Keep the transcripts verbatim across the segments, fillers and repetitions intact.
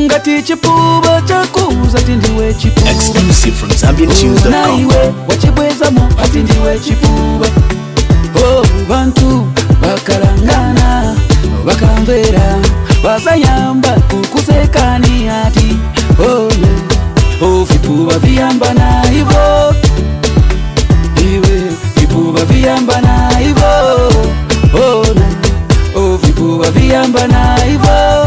ngati chipuba chakuza ati ndiwe chipuba. Exclusive from Zambian Tunes dot com. Naiwe wachibwezamo ati ndiwe chipuba. Oh, bantu bakalangana bakamvera bazayamba kukusekani ati oh yeah. Oh, vipuba viyamba na ivo, iwe vipuba viyamba na ivo. Oh na, oh vipuba viyamba na ivo.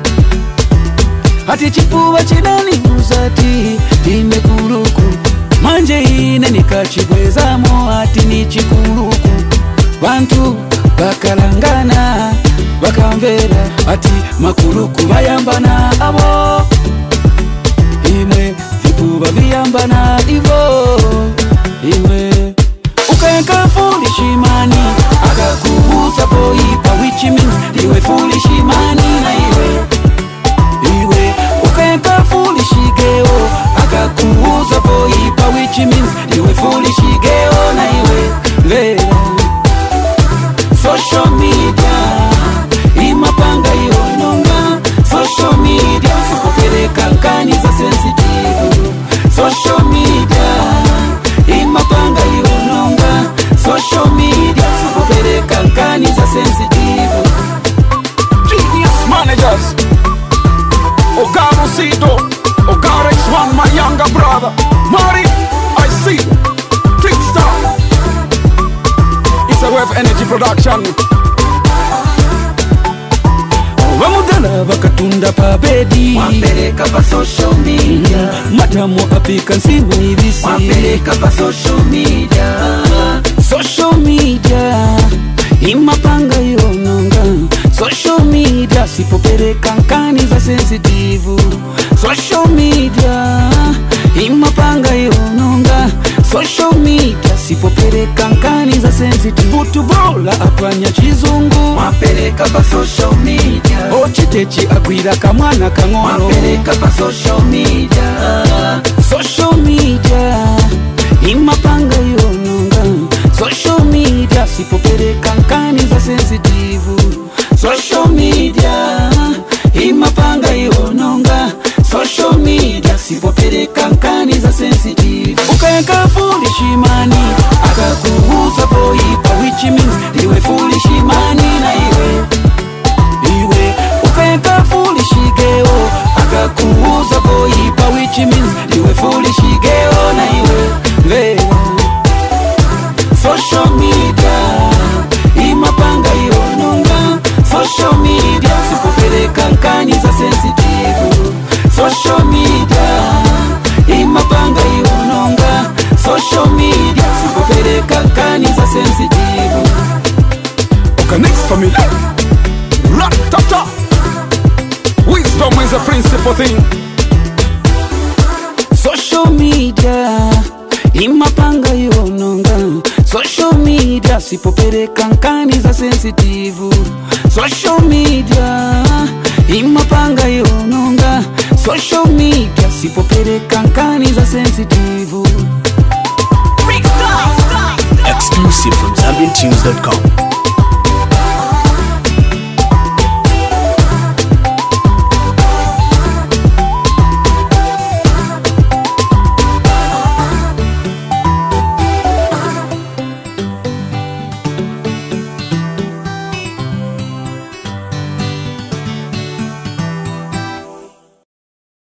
Ati chipuba chidani musati ine kuluku manje ine nikachibwezamo ati ni chikuluku. Bantu bakalangana bakamvera ati makuluku bayamba na abo. Imwe vipuba viyamba na ivo. Imwe ukaenka foolish money akakubusa poipa, which means iwe foolish money na iwe. Iwe ukaenka foolish geo akakubusa poipa, which means iwe foolish geo na iwe. Vera social media imapanga yononga. Social media sikupeleka nkani za sensitive. Social media imapanga yononga. Social media sikupeleka nkani za sensitive. Genius managers, Ogaro Sito, Ogaro X one, my younger brother Mari, I see Big Star. It's a Wave Energy production. Wamudala bakatunda pa bedi wapeleka pa social media. Matamu apika nsimu ibisi wapeleka pa social media. Social media imapanga yononga. Social media sipopeleka nkani za sensitive. Social media imapanga yononga. Social media sipopeleka nkani za sensitive. Butubola apanya chizungu wapeleka pa social media. Ochitechi agwira kamwana kang'ono wapeleka pa social media. Social media imapanga yononga. Social media sipopeleka nkani za sensitive. Social media imapanga yononga. Social media sipopeleka nkani za sensitive. Ukaenka foolish money akakubusa poipa, which means iwe foolish money na iwe. Iwe ukaenka foolish geo akakubusa poipa, which means iwe foolish geo na iwe. Vera social media imapanga yononga. Social media sikupeleka nkani za sensitive. Social media imapanga yononga. Social media sikupeleka nkani za sensitive. Okay, next family. Rat-ta-ta. Wisdom is a principal thing. Social media imapanga yononga. Social media sipopeleka nkani za sensitive. Social media imapanga yononga. Social media sipopeleka nkani za sensitive. Exclusive from Zambian Tunes dot com.